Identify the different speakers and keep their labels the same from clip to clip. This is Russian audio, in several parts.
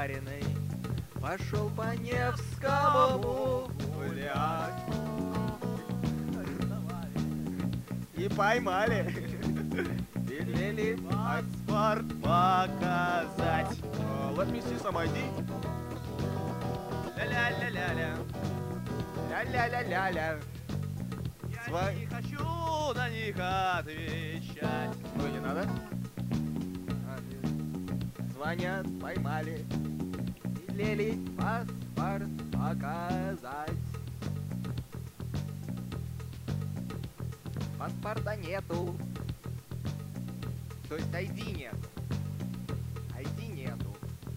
Speaker 1: бариной пошел по Невскому гулять. И поймали. Велели паспорт показать. Let me see some ID. Ля-ля-ля-ля-ля. Ля-ля-ля-ля-ля. Я не хочу на них отвечать. Ну не надо. Звонят, поймали. Велели паспорт показать. Паспорта нету. То есть ID нету. ID нету.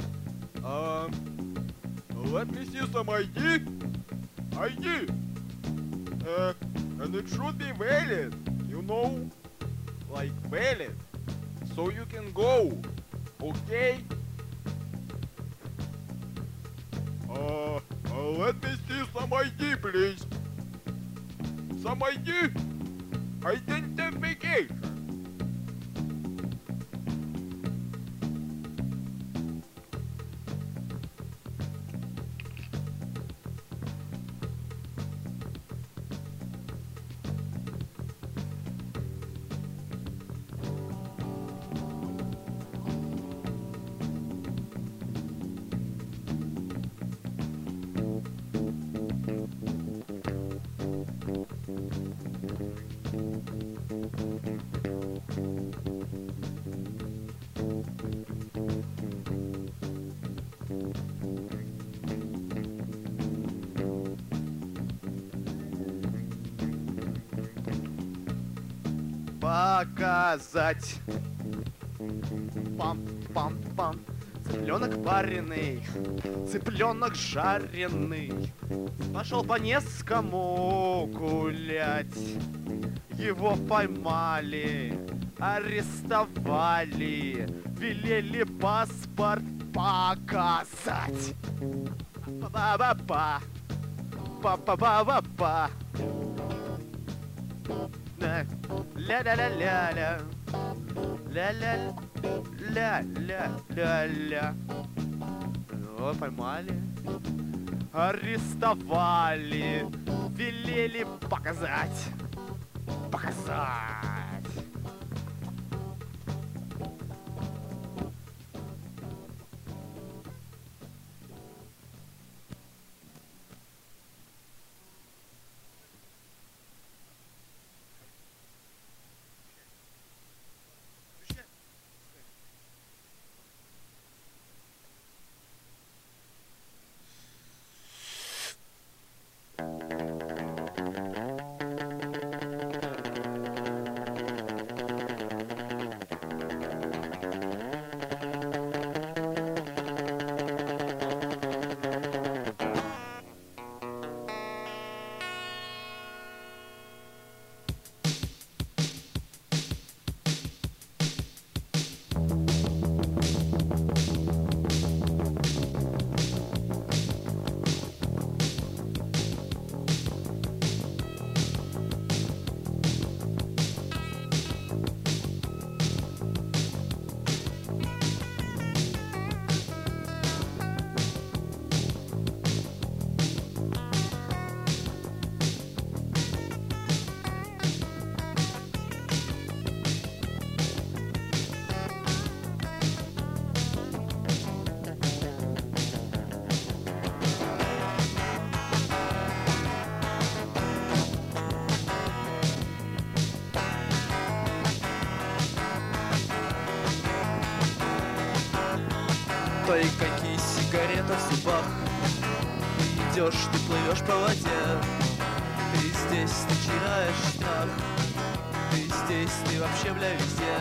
Speaker 1: Let me see some ID. ID. And it should be valid. You know, like valid. So you can go. Okay? Let me see some ID, please. Some ID. Identification. Показать. Пам-пам-пам. Цыпленок пареный, цыпленок жареный. Пошел по Невскому гулять. Его поймали, арестовали, велели паспорт показать. Па-па-па-па. Па-па-па-па-па. Ля-ля-ля-ля-ля. Ля-ля-ля-ля-ля-ля. Его поймали, арестовали, велели показать. Показать.
Speaker 2: Твои коньки, сигарета в зубах. Ты идешь, ты плывешь по воде. Ты здесь, ты теряешь страх. Ты здесь, ты вообще, бля, везде.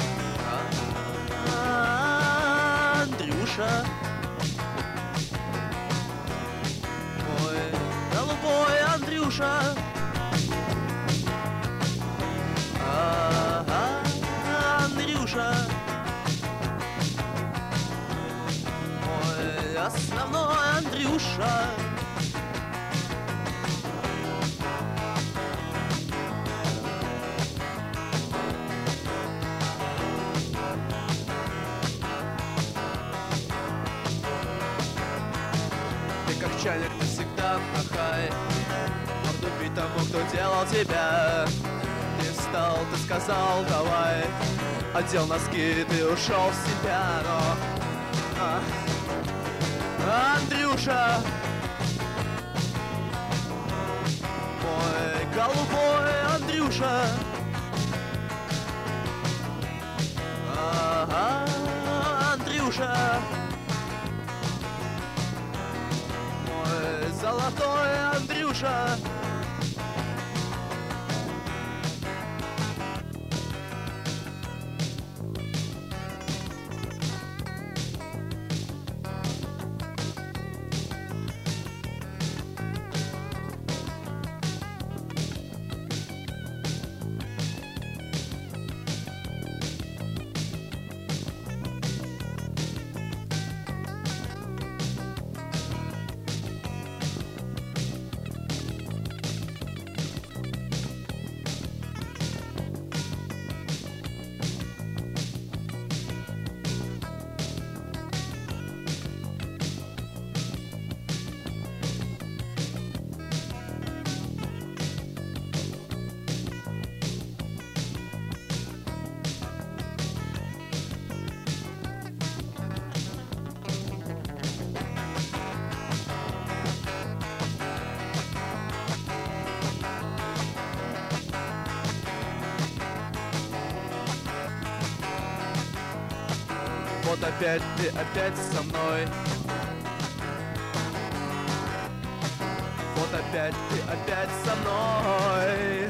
Speaker 2: Андрюша, мой голубой Андрюша. Андрюша, основной Андрюша. чайник, ты всегда на хай. Морду бить тому, кто делал тебя. Не встал, ты сказал давай. Одел носки, ты ушел в себя, но... Андрюша, мой голубой Андрюша. Андрюша, мой золотой Андрюша. Вот опять ты опять со мной. Вот опять ты опять со мной.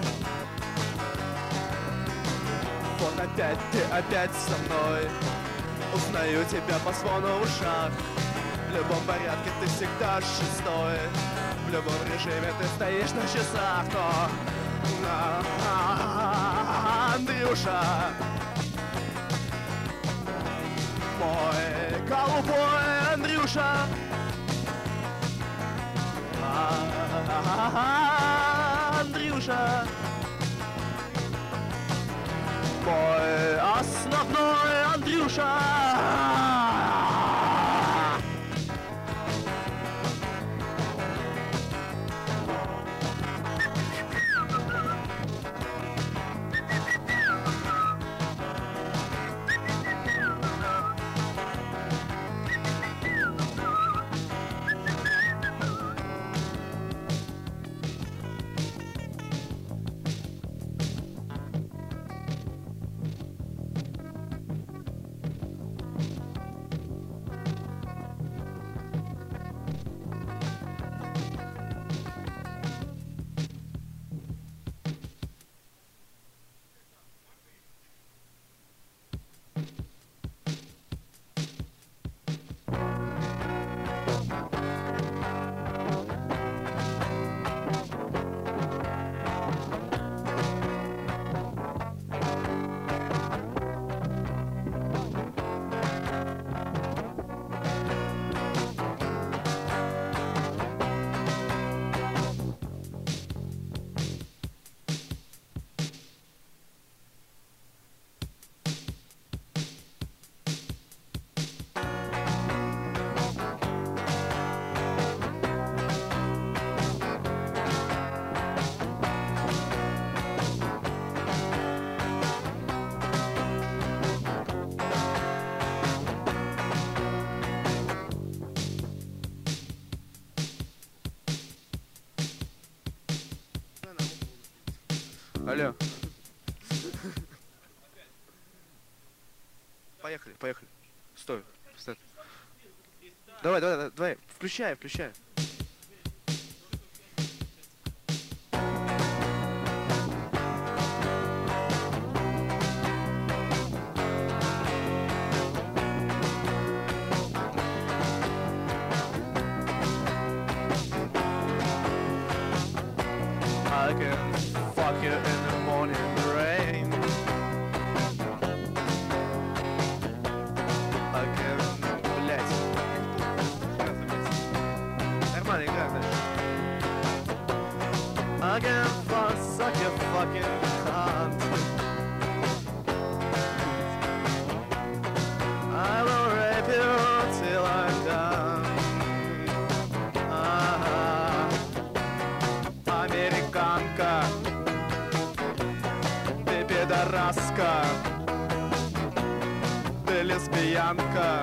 Speaker 2: Вот опять ты опять со мной. Узнаю тебя по звону в ушах. В любом порядке ты всегда шестой. В любом режиме ты стоишь на часах. Но... Андрюша, мой голубой Андрюша. Андрюша, мой основной Андрюша. Алло. Поехали, поехали. Стой, стой. Давай, включай. I can fuck you in the morning rain. I can, блять. Нормально игра, знаешь. I can fuck your fucking cunt. I will rape you till I'm done.
Speaker 1: пидораска, ты лесбиянка,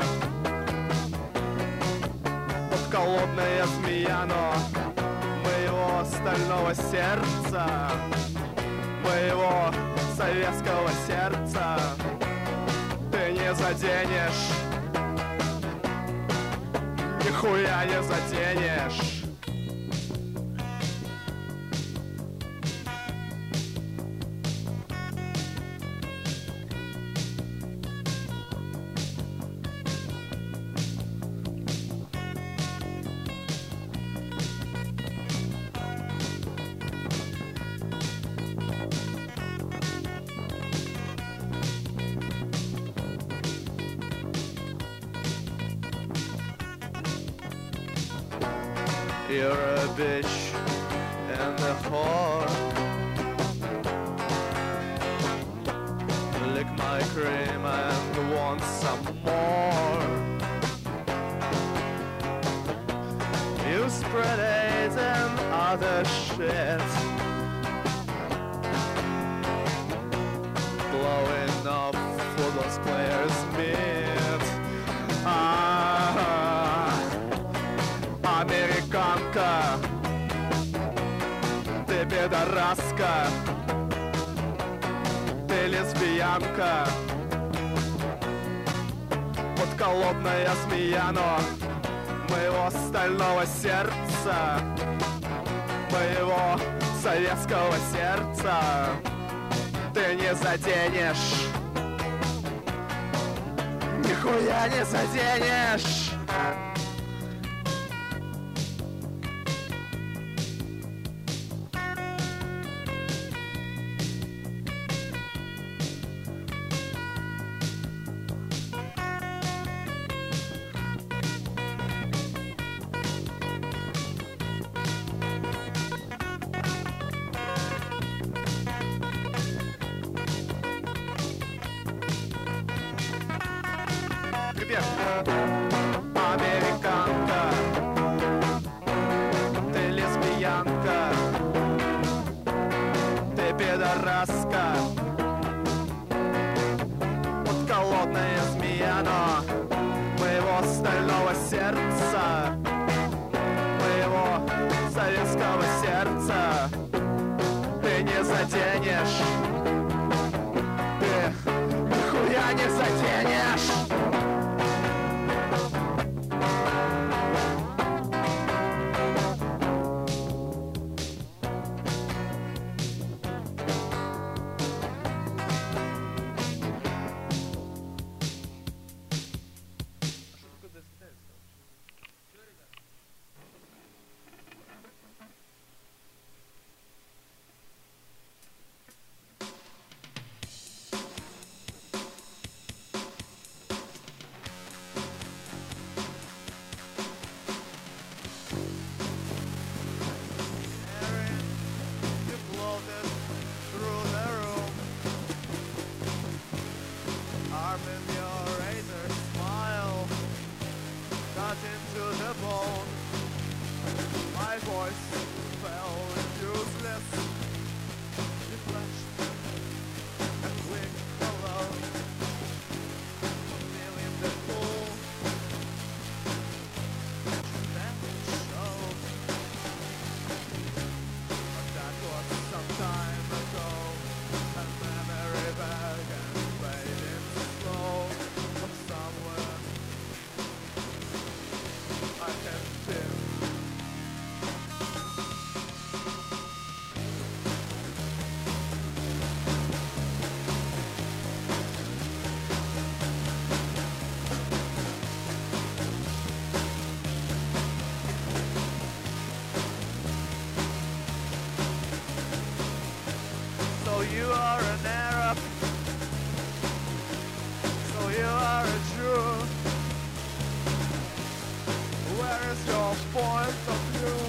Speaker 1: подколодная змея, но моего стального сердца, моего советского сердца ты не заденешь, нихуя не заденешь. You're a bitch and a whore. Lick my cream and want some more. You spread AIDS and other shit, blowing up for those players meet. Американка, ты пидораска, ты лесбиянка, подколодная змея, но моего стального сердца, моего советского сердца ты не заденешь, нихуя не заденешь. Американка, ты лесбиянка, ты пидораска, подколодная змея, но моего стального сердца, моего советского сердца ты не заденешь, ты нихуя не заденешь. You are an Arab, so you are a Jew. Where is your point of view?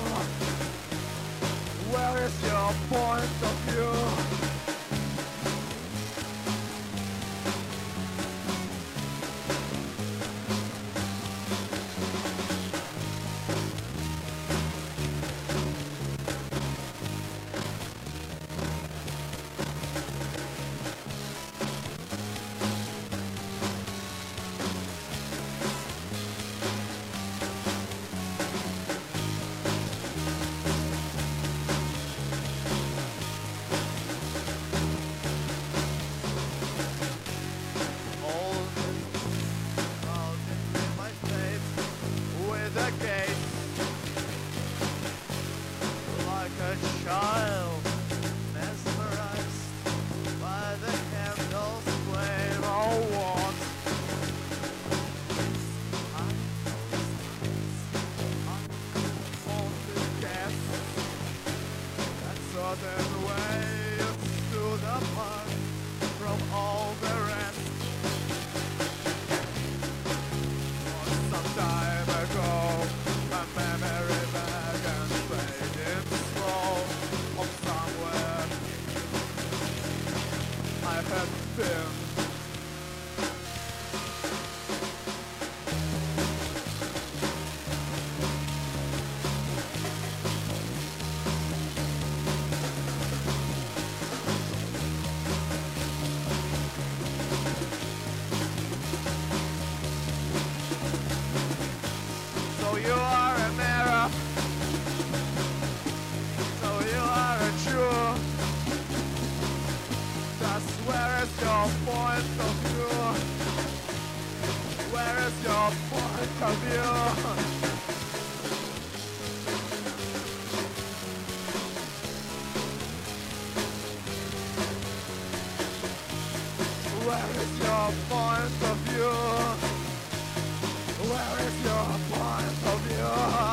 Speaker 1: Where is your point of view?
Speaker 2: certain way stood apart from all the rest. Some time ago, a memory back and fading slow of somewhere I had been. So you are an Arab, so you are a Jew. Just where is your point of view? Where is your point of view? Where is your point of view? Where is your point of view?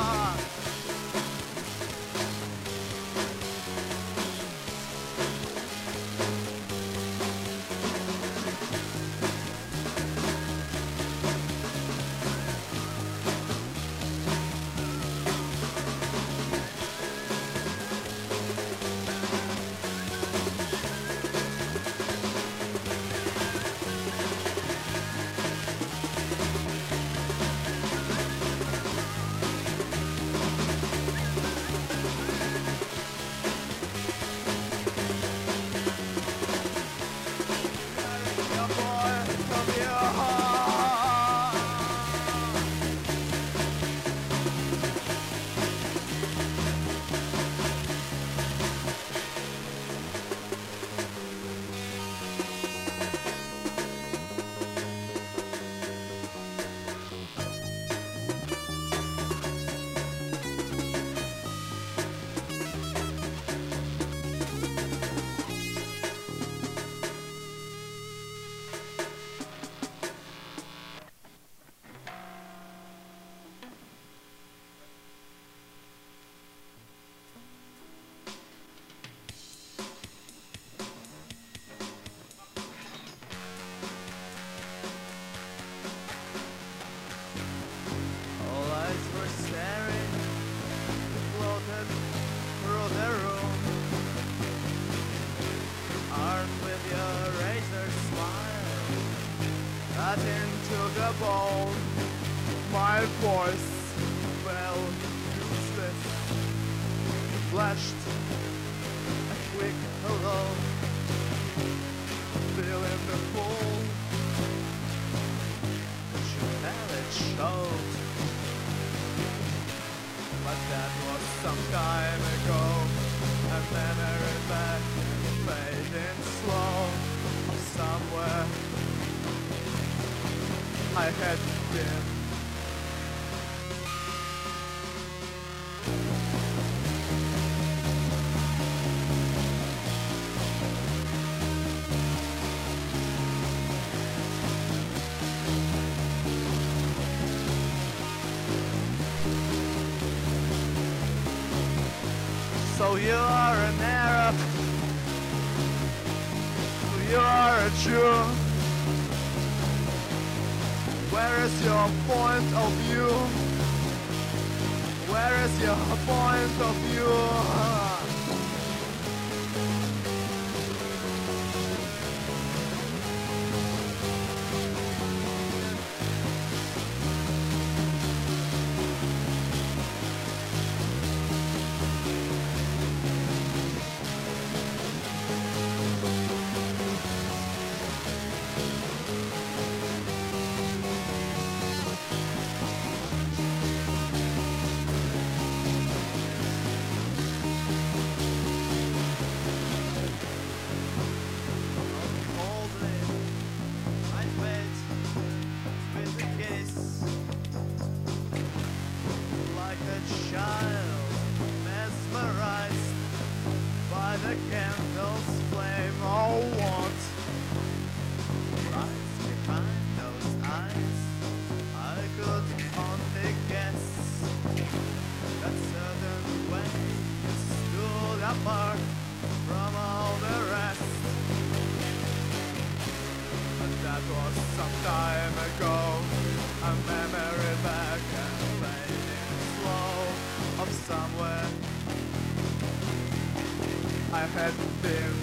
Speaker 2: All eyes were staring, floated through the room, armed with your razor smile, cut into the bone. My voice fell useless, flashed a quick hello, feeling the pull. It showed, but that was some time ago. A memory back fading slow of somewhere I had been. So you are an Arab, so you are a Jew. Where is your point of view? Where is your point of view? the candle's flame. Oh, what lies behind those eyes? I could only guess that certain way you stood apart. from all the rest. But that was some time ago. A memory back and fading slow of somewhere I had been.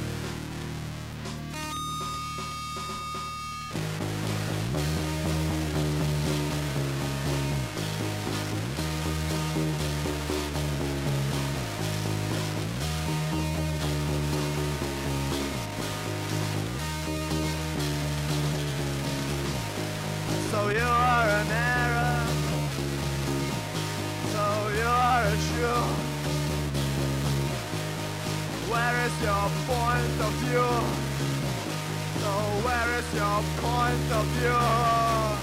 Speaker 2: So you are an error, so you are a Jew. Where is your point of view? So where is your point of view?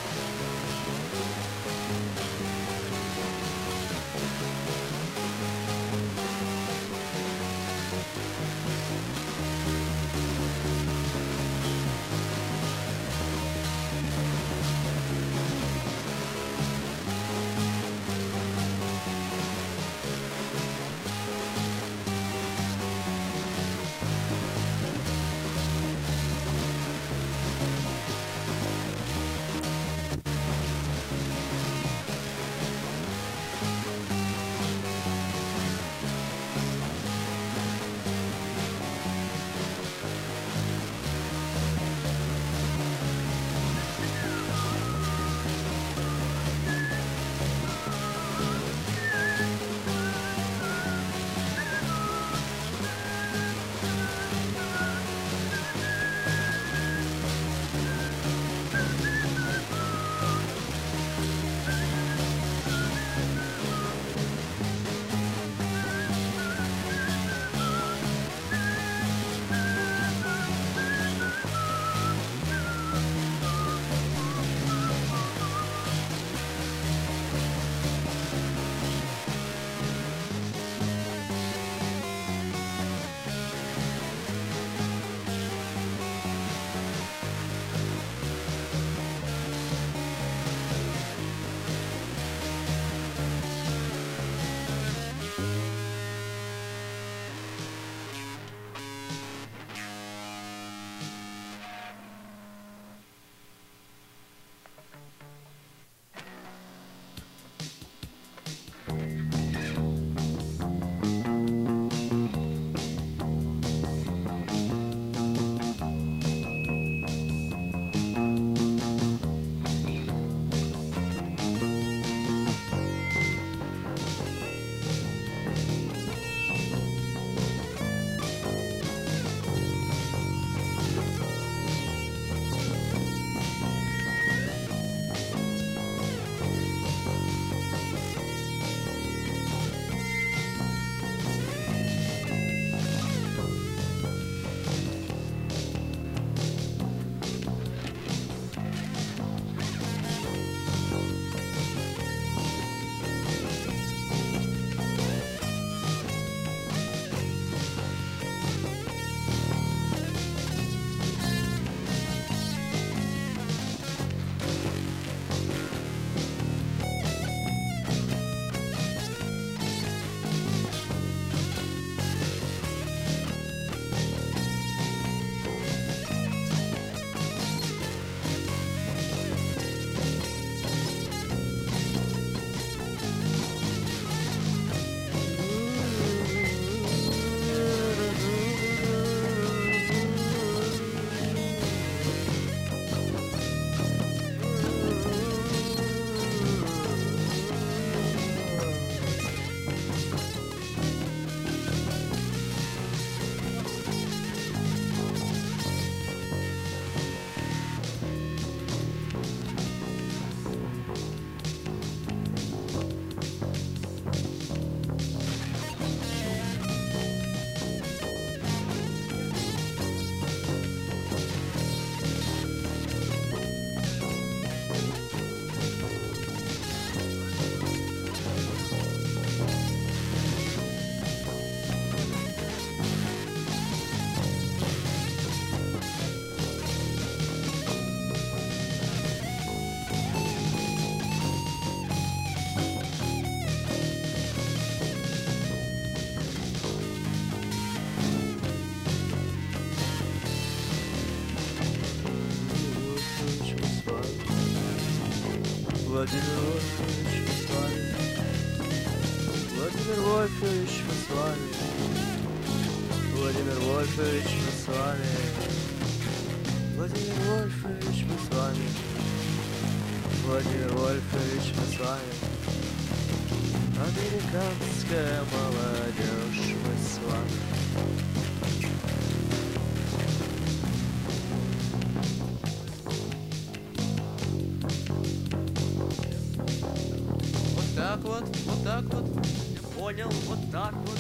Speaker 2: Владимир Вольфович, мы с вами. Владимир Вольфович, мы с вами. Владимир Вольфович, мы с вами. Владимир Вольфович, мы с вами. Владимир Вольфович, мы с вами. Американская молодежь, мы с вами. Вот так вот, я понял, вот так вот.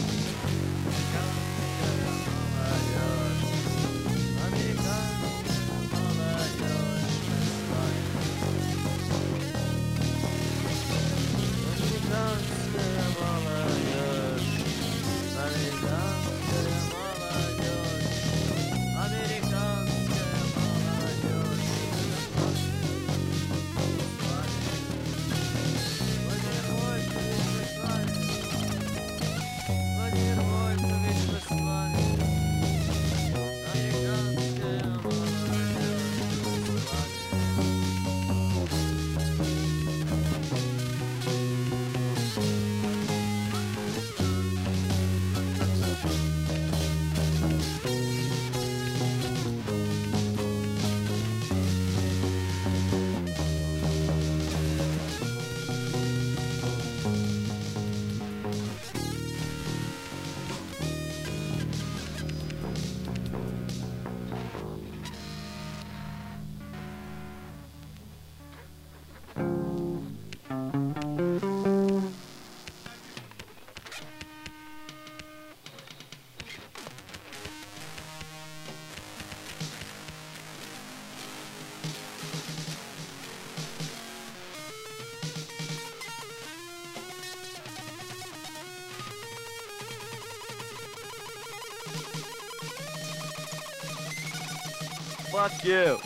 Speaker 1: Fuck you.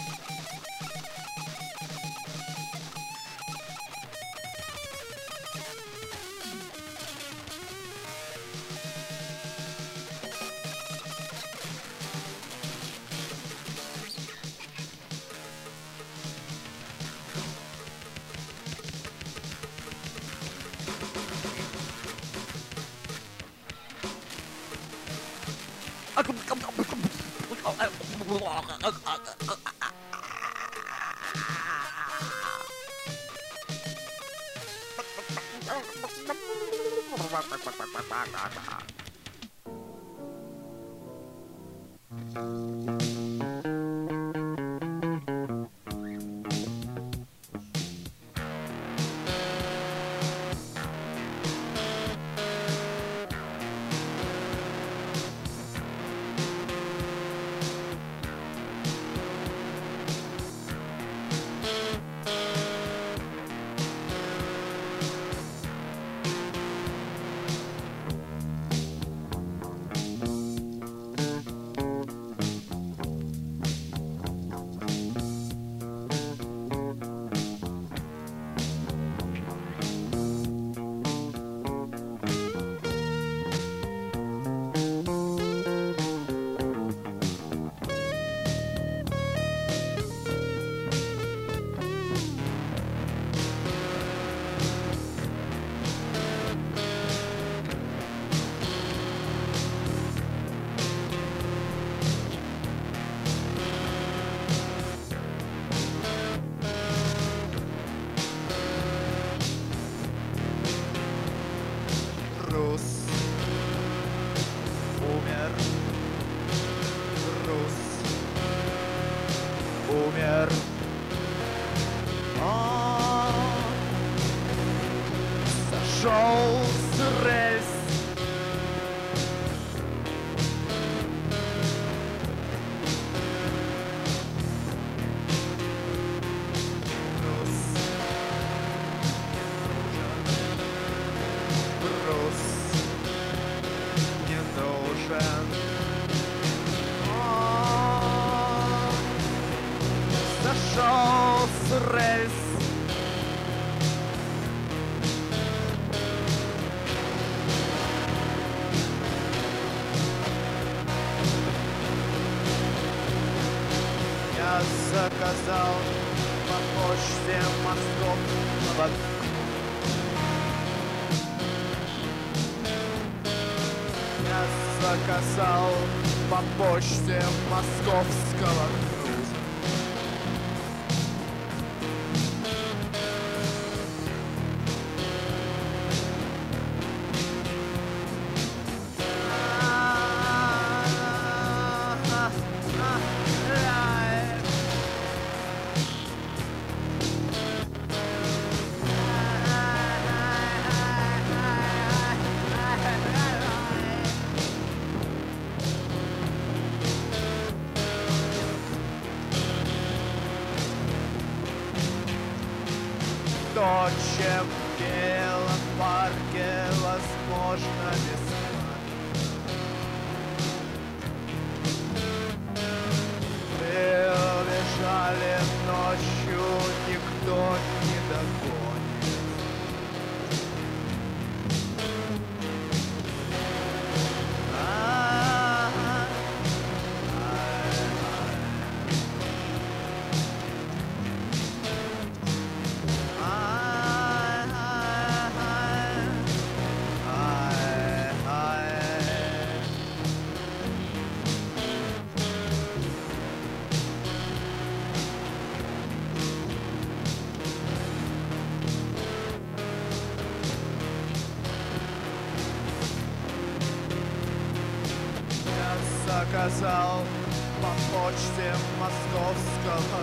Speaker 2: умер. Сошел с рельс. Брус не нужен. Сошел с рельс. Я заказал по почте московского. Я заказал по почте московского груза. То, чем в Белом парке возможно бесплатно. Бежали ночью, никто не догонит. Заказал по почте московского.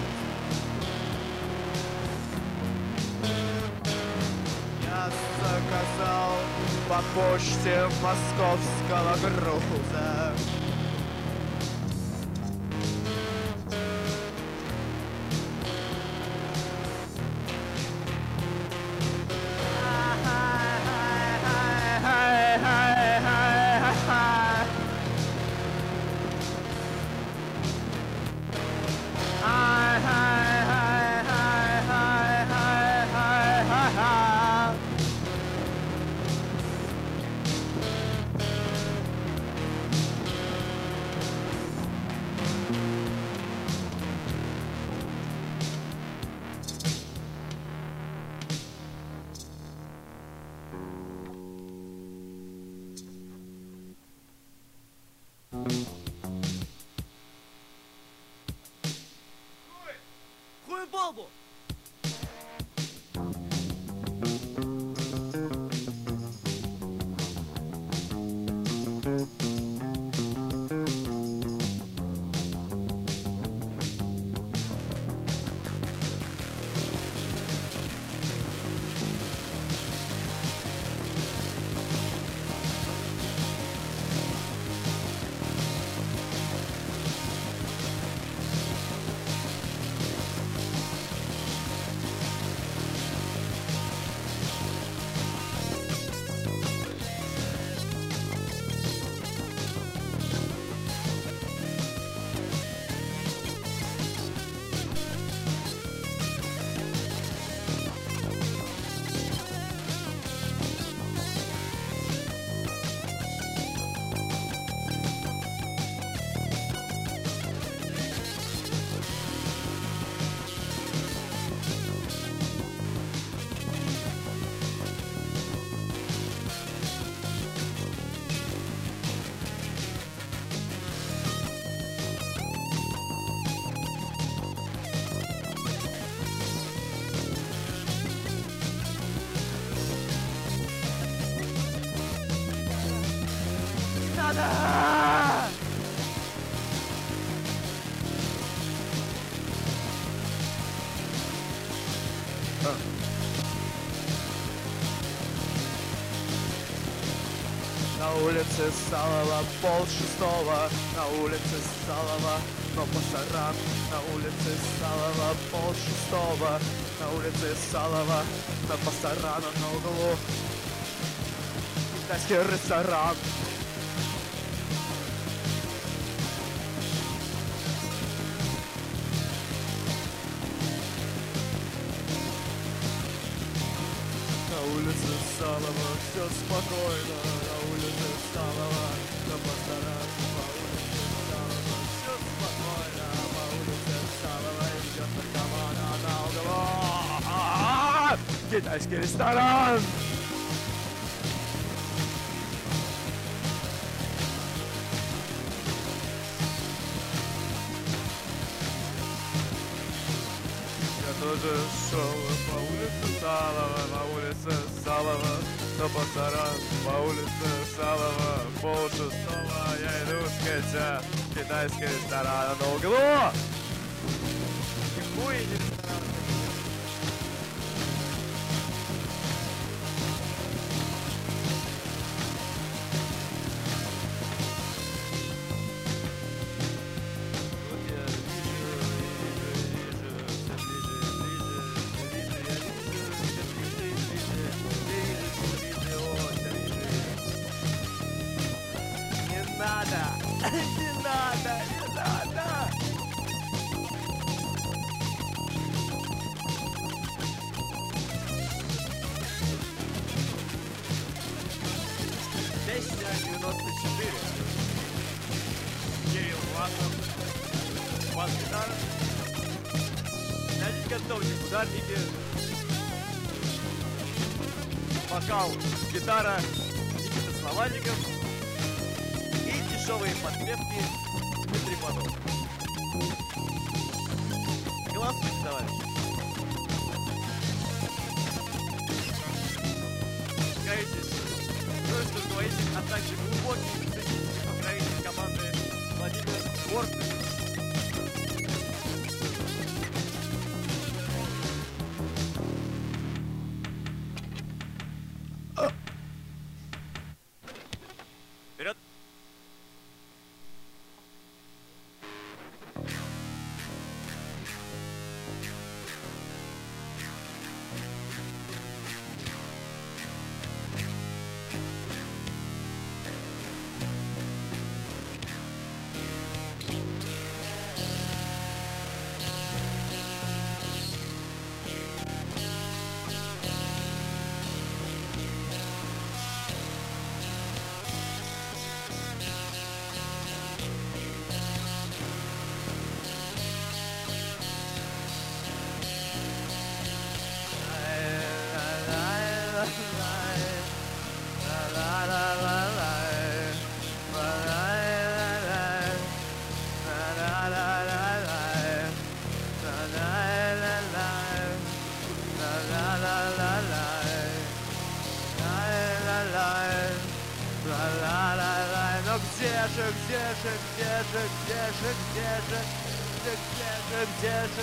Speaker 2: Я заказал по почте московского груза. Хуй в бобу! Надо! На улице Салова 5:30, на улице Салова, но пасаран. На улице Салова 5:30, на улице Салова, на пасарана на углу. Китайский ресторан. На улице Салова все спокойно, на улице Салова, на пасаран. По улице Салова все спокойно, по улице Салова идет наркоман.
Speaker 1: Китайский ресторан! Я тоже шел по улице Салова, на улице Салова, но пасаран, по улице Салова, полшестого я иду скачать китайский ресторан на углу. Нихуя не ресторан. Не надо, не надо! Песня 94. Кирилл Власов. Бас-гитара. Значит, готовьтесь, ударники. Вокал, гитара, Никита Славальников. И дешевые подпевки Дмитрий Платов. Голосуйте, товарищи. Каетесь, что говорите, а также глубокий ценитель покровитель команды Владимир Бортный. Вперед! Где же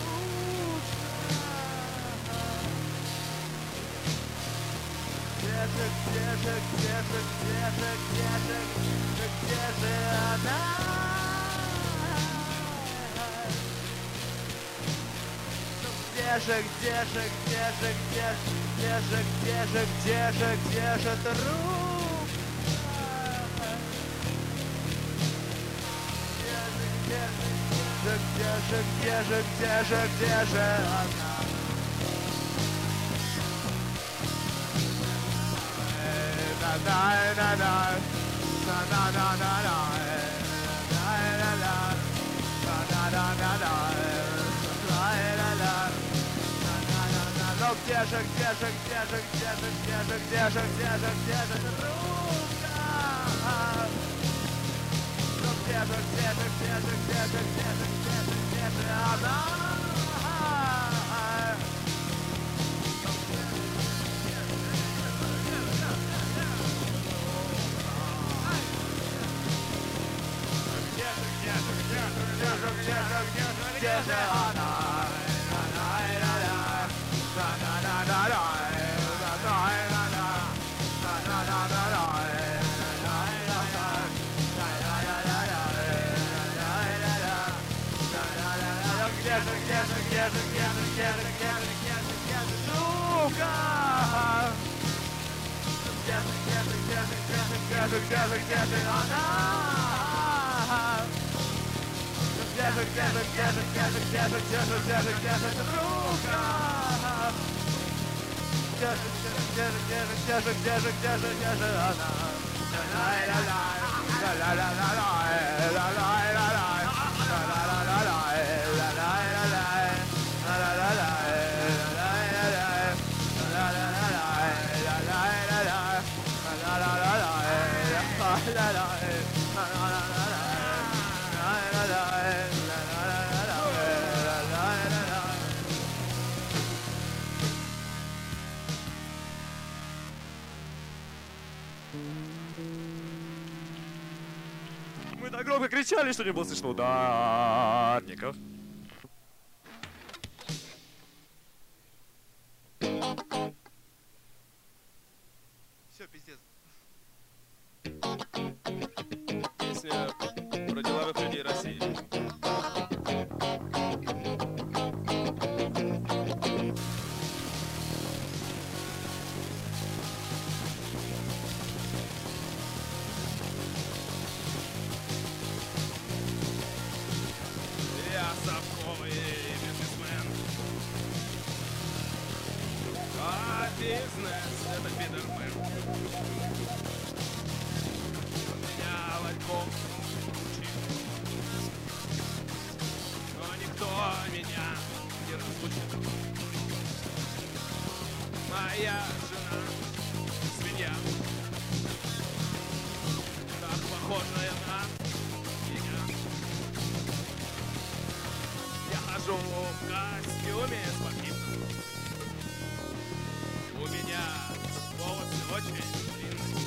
Speaker 1: она? Где же труп? Где же она? Ну где же рука? Ну где же она? Где же она? закричали, что не было слышно ударников.
Speaker 2: Все, пиздец.
Speaker 1: Песня про деловых людей России. Я совковый бизнесмен, а бизнес — это бидермен. Меня ларьком учит, но никто меня не разлучит. Моя жена — свинья, так похожая на меня. Я хожу в костюме спортивном. У меня волосы очень длинные.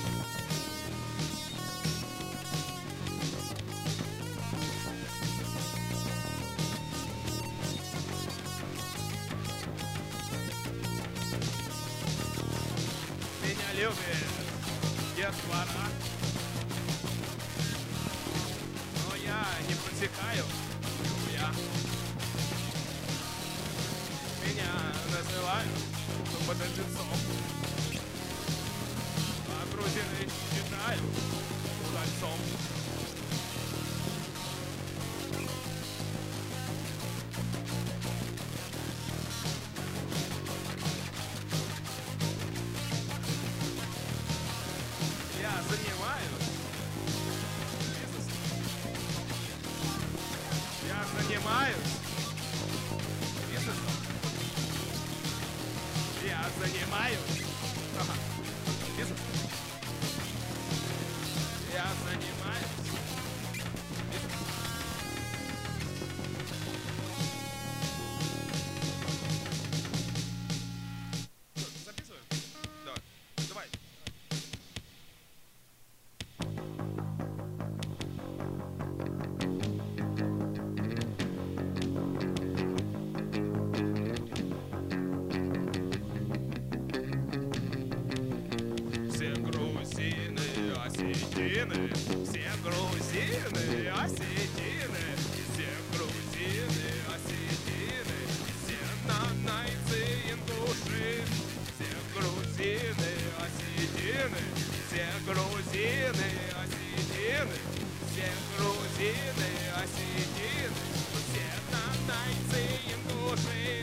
Speaker 1: Меня любит детвора, но я не протекаю, я. Меня называют подождецом, а грузины считают удальцом. Я занимаюсь бизнесом. Я занимаюсь бизнесом. Я занимаюсь бизнесом. Я занимаюсь бизнесом. Записываем? Давай. Давай. Все грузины, осетины, все грузины, осетины, все грузины, осетины, все нанайцы, ингуши, все грузины, осетины, все грузины, осетины, все грузины, осетины, все нанайцы, ингуши.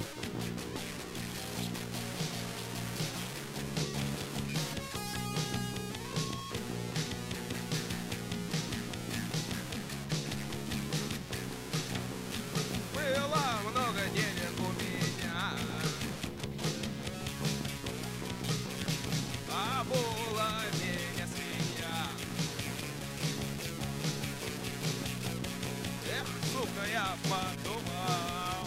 Speaker 1: Было много денег у меня, а была меня свинья. Эх, сука, я подумал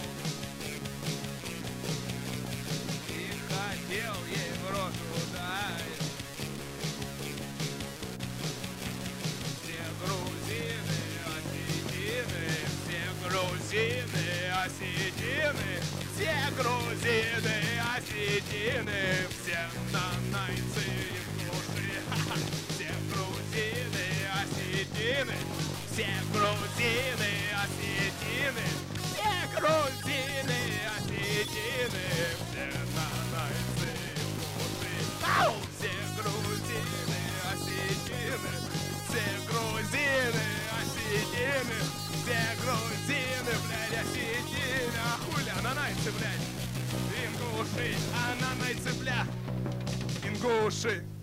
Speaker 1: и хотел ей в рожу дать. Все грузины, осетины, все грузины, осетины, все грузины, осетины, все нанайцы, ингуши, все грузины, осетины, все грузины, осетины, все грузины, осетины, все нанайцы, ингуши, все грузины, осетины, все грузины, осетины, все грузины, блядь, осетины, а хули, ананайцы, блядь, ингуши, ананайцы, бля, ингуши.